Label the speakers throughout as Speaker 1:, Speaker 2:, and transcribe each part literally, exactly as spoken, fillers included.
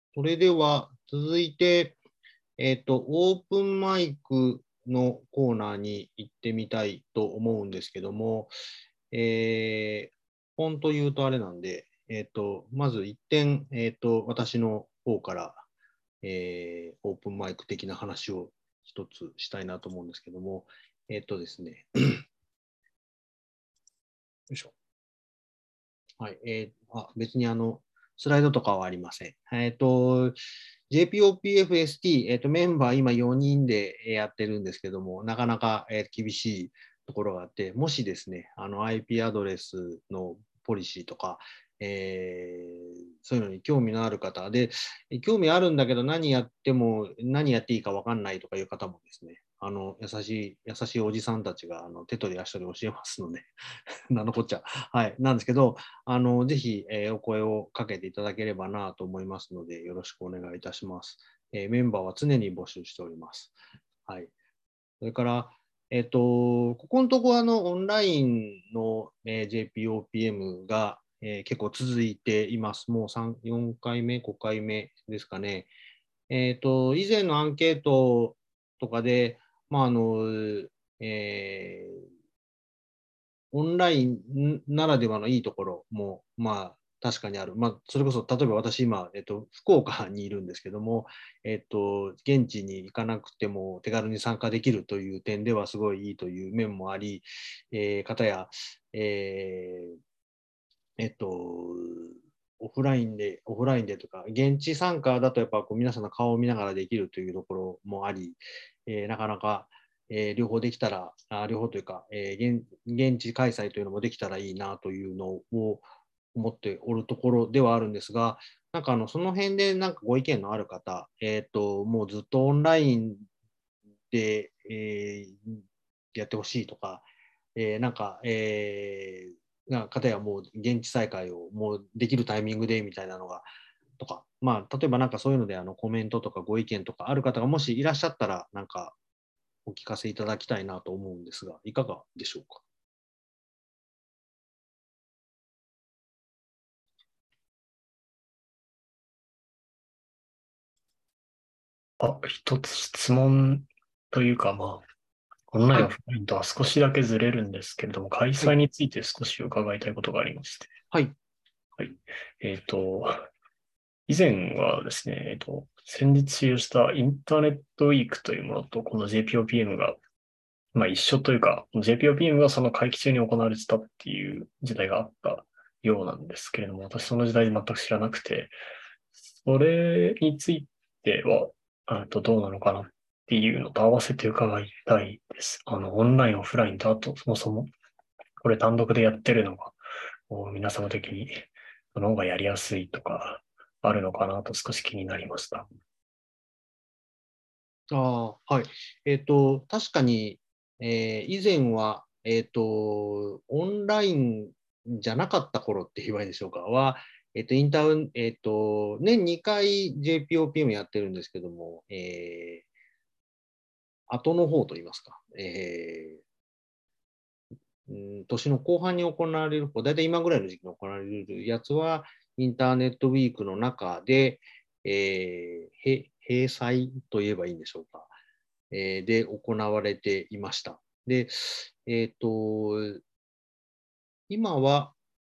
Speaker 1: それでは続いて、えっと、オープンマイクのコーナーに行ってみたいと思うんですけども、えー、本当言うとあれなんで、えっと、まず一点、えっと、私の方から、えー、オープンマイク的な話を一つしたいなと思うんですけども、えっとですね、よいしょ。はい、えー、あ、別にあの、スライドとかはありません。えっと、ジェーピーオーピーエフエスティー、えっと、メンバー今よにんでやってるんですけども、なかなか厳しいところがあって、もしですね、あの アイピー アドレスのポリシーとか、えー、そういうのに興味のある方で、興味あるんだけど何やっても、何やっていいか分かんないとかいう方もですね、あの優しい、優しいおじさんたちがあの手取り足取り教えますので、なんのこっちゃ。はい。なんですけど、あの、ぜひ、えーお声をかけていただければなと思いますので、よろしくお願いいたします。えーメンバーは常に募集しております。はい。それから、えっと、ここのところ、あの、オンラインの、えー ジェーピーオーピーエム が、えー結構続いています。もうさん、よんかいめ、ごかいめですかね。えっと、以前のアンケートとかで、まあ、あの、えーオンラインならではのいいところも、まあ、確かにある。まあ、それこそ、例えば私今、えっと、福岡にいるんですけども、えっと、現地に行かなくても手軽に参加できるという点ではすごいいいという面もあり、えー、方や、えーえっと、オフラインで、オフラインでとか、現地参加だとやっぱこう皆さんの顔を見ながらできるというところもあり、えーなかなか、えー両方できたら、あ両方というか、えー現、現地開催というのもできたらいいなというのを思っておるところではあるんですが、なんかあのその辺でなんかご意見のある方、えっと、もうずっとオンラインで、えーやってほしいとか、えーなんか、えー、な方やもう現地再開をもうできるタイミングでみたいなのが、とか、まあ、例えばなんかそういうのであのコメントとかご意見とかある方がもしいらっしゃったら、なんかお聞かせいただきたいなと思うんですが、いかがでしょうか。
Speaker 2: あ、一つ質問というか、まあ、オンライン、オ
Speaker 1: はい。
Speaker 2: フラインとは少しだけずれるんですけれども、開
Speaker 1: はい。
Speaker 2: 催について少し伺いたいことがありまして。
Speaker 1: はい。
Speaker 2: はい。えっと、以前はですね、えっと、先日使用したインターネットウィークというものと、この ジェーピーオーピーエム が、まあ一緒というか、ジェーピーオーピーエム がその会期中に行われてたっていう時代があったようなんですけれども、私その時代全く知らなくて、それについては、あとどうなのかなっていうのと合わせて伺いたいです。あの、オンライン、オフラインと、あと、そもそも、これ単独でやってるのが、こう皆様的に、その方がやりやすいとか、あるのかなと少し気になりました。
Speaker 1: ああ、はい。えっと、確かに、えー以前は、えっと、オンラインじゃなかった頃って言えばいいでしょうか、は、えっと、インターン、えっと、年にかい ジェーピーオーピーエム やってるんですけども、えー後の方と言いますか、えー、年の後半に行われる方、だいたい今ぐらいの時期に行われるやつは、インターネットウィークの中で、えー、閉鎖と言えばいいんでしょうか。えーで行われていました。で、えっと、今は、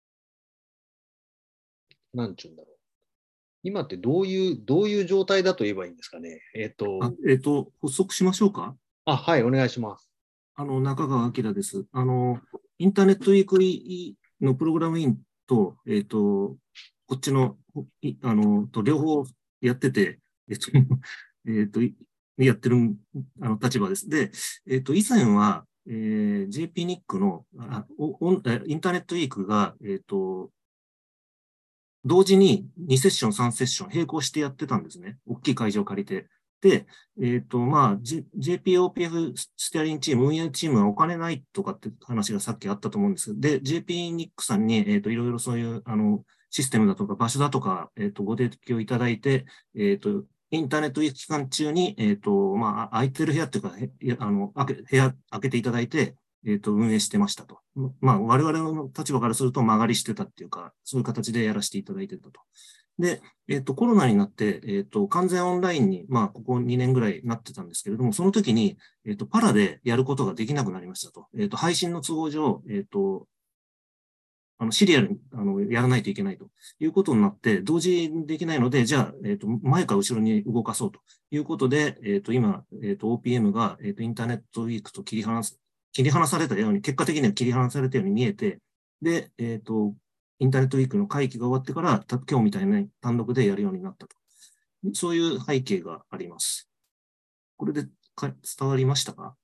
Speaker 1: なんちゅうんだろう。今ってどういう、どういう状態だと言えばいいんですかね。えっ
Speaker 3: あ、
Speaker 1: と、
Speaker 3: えっと、補足しましょうか。
Speaker 1: あ、はい、お願いします。
Speaker 3: あの、中川明です。あの、インターネットウィークリーのプログラムインと、えっと、こっちの、いあの、と両方やってて、えっと、えっと、いやってる、あの、立場です。で、えっと、以前は、えー、ジェーピーニック の、あおおえインターネットウィークが、えっと、同時ににセッション、さんセッション並行してやってたんですね。大きい会場を借りて。で、えっと、まあ、J- ジェーピーオーピーエフ ステアリングチーム、運営チームはお金ないとかって話がさっきあったと思うんです。で、ジェーピーニック さんに、えっと、いろいろそういう、あの、システムだとか場所だとか、えっと、ご提供いただいて、えっと、インターネットウィーク期間中に、えっと、まあ、空いてる部屋っていうか、へあの、開け、部屋開けていただいて、えっと、運営してましたと。まあ、我々の立場からすると曲がりしてたっていうか、そういう形でやらせていただいてたとで、えっと、コロナになって、えっと、完全オンラインに、まあ、ここにねんぐらいなってたんですけれども、その時に、えっと、パラでやることができなくなりましたと。えっと、配信の都合上、えっと、あの、シリアルに、あの、やらないといけないということになって、同時にできないので、じゃあ、えっと、前か後ろに動かそうということで、えっと、今、えっと、オーピーエム が、えっと、インターネットウィークと切り離す、切り離されたように、結果的には切り離されたように見えて、で、えっと、インターネットウィークの会期が終わってから、た今日みたいな単独でやるようになったと。そういう背景があります。これでか伝わりましたか？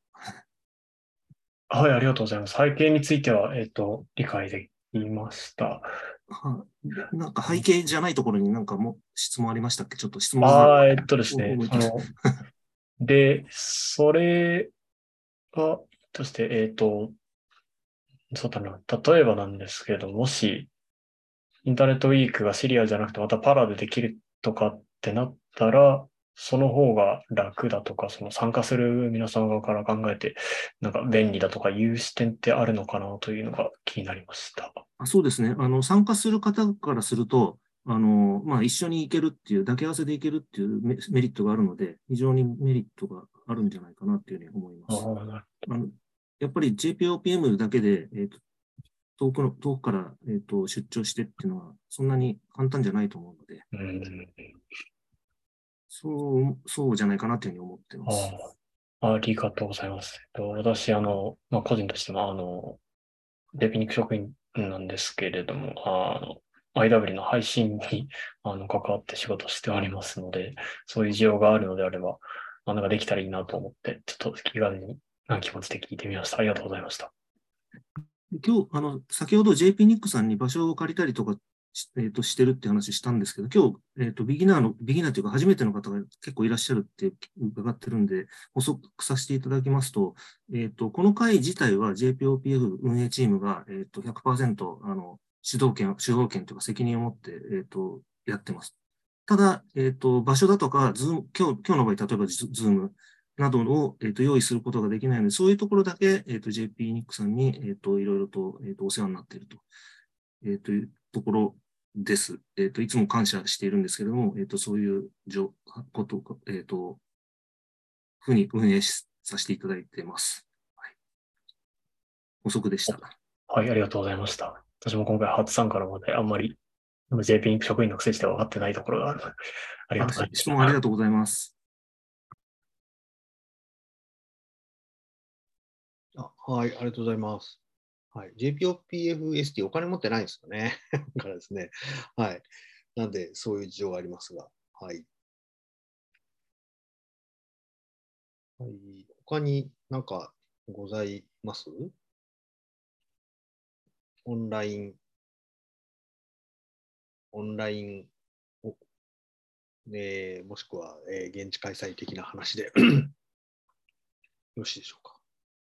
Speaker 2: はい、ありがとうございます。背景については、えっと、理解できました。
Speaker 3: はなんか背景じゃないところになんかも質問ありましたっけ？ちょっと質問が
Speaker 2: ああ、えっとですね、
Speaker 3: 覚えてる。
Speaker 2: その、で、それが、として、えっと、そうだな、例えばなんですけど、もし、インターネットウィークがシリアじゃなくてまたパラでできるとかってなったら、その方が楽だとか、その参加する皆さん側から考えて、なんか便利だとかいう視点ってあるのかなというのが気になりました。
Speaker 3: あ、そうですね。あの、参加する方からすると、あの、まあ、一緒に行けるっていう、抱き合わせで行けるっていうメ、メリットがあるので、非常にメリットがあるんじゃないかなっていうふうに思いま
Speaker 2: あ
Speaker 3: す。
Speaker 2: あ、な
Speaker 3: あの、やっぱり ジェーピーオーピーエム だけで、えっと、遠くの、遠くから、えっと、出張してっていうのは、そんなに簡単じゃないと思うので、
Speaker 2: うん。
Speaker 3: そう、そうじゃないかなというふうに思ってます。
Speaker 2: ああ、ありがとうございます。えっと私、あの、まあ、個人としても、あの、デピニク職員なんですけれども、あの、アイダブリュー の配信にあの関わって仕事しておりますので、そういう需要があるのであれば、まあ、なんかできたらいいなと思って、ちょっと気軽にな気持ちで聞いてみました。ありがとうございました。
Speaker 3: 今日、あの、先ほど ジェーピー ニックさんに場所を借りたりとかし、えっと、してるって話したんですけど、今日、えっと、ビギナーの、ビギナーというか初めての方が結構いらっしゃるって伺ってるんで、補足させていただきますと、えっと、この会自体は ジェーピーオーピーエフ 運営チームが、えっと、ひゃくパーセント、あの、主導権、主導権というか責任を持って、えっと、やってます。ただ、えっと、場所だとか、ズーム、今日、今日の場合、例えばズズームなどを、えっと、用意することができないので、そういうところだけ、えっと、ジェーピー ニックさんに、えっと、いろいろと、えっと、お世話になっていると、えっと、いうところです。えっと、いつも感謝しているんですけれども、えっと、そういうじょこと、えっと、ふうに運営しさせていただいています。はい、補足でした。
Speaker 2: はい、ありがとうございました。私も今回初参加なので、あんまり ジェーピー 職員の癖して分かってないところがあるので、ありが
Speaker 3: あ、
Speaker 2: とうございまし
Speaker 3: 質問ありが
Speaker 2: た。
Speaker 3: とうございます。
Speaker 1: あ、はい、ありがとうございます。はい、ジェーピーオーピーエフエスティー お金持ってないんですよね。だからですね。はい。なんで、そういう事情がありますが。はい。はい、他になんかございます？オンライン、オンラインを、えーもしくは、えー現地開催的な話でよろしいでしょうか。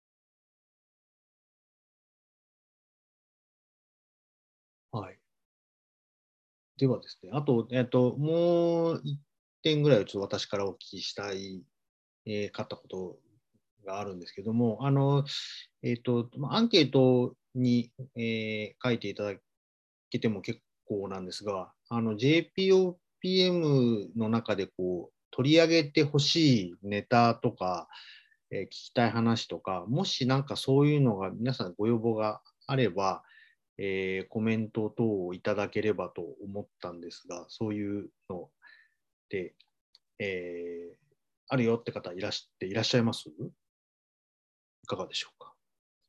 Speaker 1: はい。ではですね、あと、えっと、もう一点ぐらいちょっと私からお聞きしたい、えーかったことがあるんですけども、あの、えっと、まあアンケートに、えー書いていただけても結構なんですが、あの、ジェーピーオーピーエム の中でこう、取り上げてほしいネタとか、えー聞きたい話とか、もしなんかそういうのが皆さんご要望があれば、えーコメント等をいただければと思ったんですが、そういうので、えーあるよって方いらしていらっしゃいます？いかがでしょうか。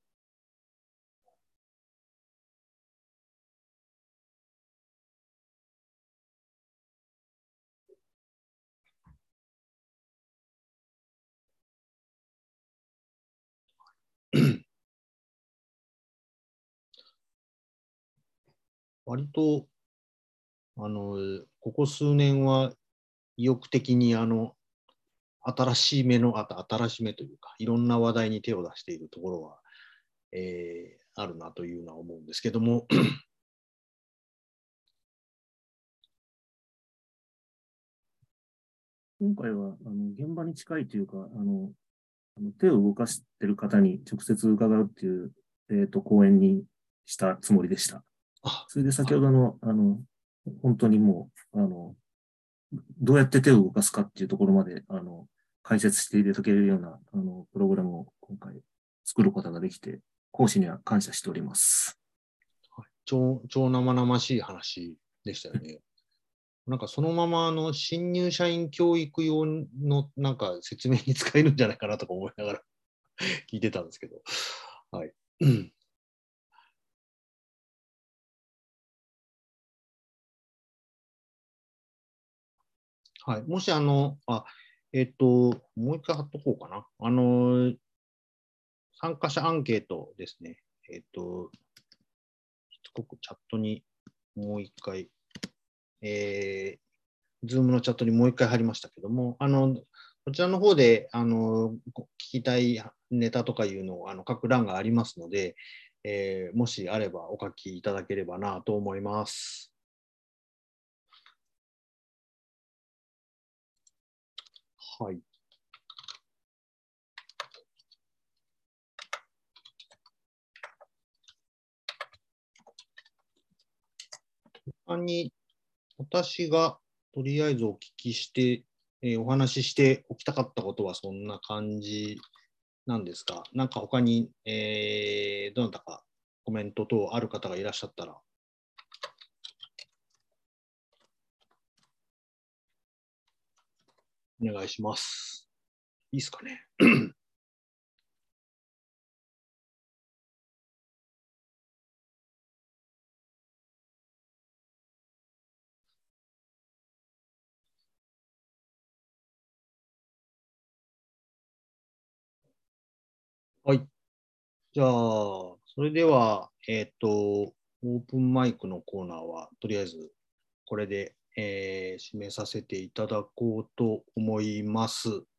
Speaker 1: 割と、あの、ここ数年は意欲的にあの、新しい目の、あ新しめというか、いろんな話題に手を出しているところは、えーあるなというのは思うんですけども、
Speaker 3: 今回は、あの、現場に近いというか、あの、あの手を動かしている方に直接伺うっていう、えっと、講演にしたつもりでした。
Speaker 1: あ、
Speaker 3: それで先ほどの、あの、 本当にもう、あの、どうやって手を動かすかっていうところまで、あの、解説していただけるような、あの、プログラムを今回作ることができて、講師には感謝しております。
Speaker 1: はい、超、超生々しい話でしたよね。なんかそのままあの新入社員教育用のなんか説明に使えるんじゃないかなとか思いながら聞いてたんですけど。はい。はい。もしあの、あ、えっと、もう一回貼っとこうかな。あの、参加者アンケートですね。えっと、しつこくチャットにもう一回、えー、ズームのチャットにもう一回貼りましたけども、あの、こちらの方で、あの、聞きたいネタとかいうのを、あの、書く欄がありますので、えー、もしあればお書きいただければなと思います。はい。他に、私がとりあえずお聞きして、えーお話ししておきたかったことはそんな感じなんですが、なんか他に、えーどなたかコメント等ある方がいらっしゃったら、お願いします。いいですかね。はい。じゃあ、それでは、えっと、オープンマイクのコーナーは、とりあえずこれで、えー締めさせていただこうと思います。